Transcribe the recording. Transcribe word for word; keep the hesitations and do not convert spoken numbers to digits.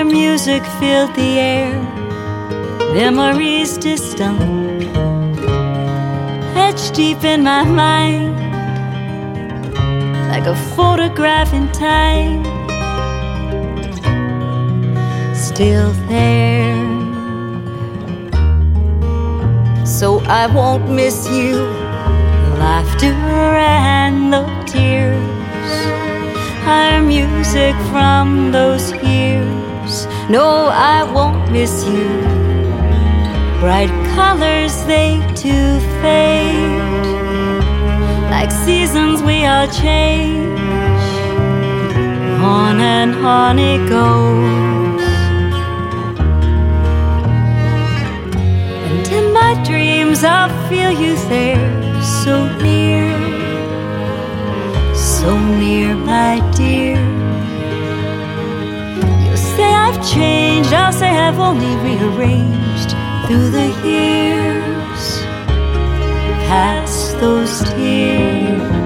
music filled the air, memories distant, etched deep in my mind, like a photograph in time, still there. So I won't miss you, the laughter and the tears, our music from those years. No, I won't miss you, bright colors they too fade, like seasons we all change, on and on it goes. And in my dreams I'll feel you there, so near, so near, my dear. You'll say I've changed, I'll say I've only rearranged through the years, past those tears.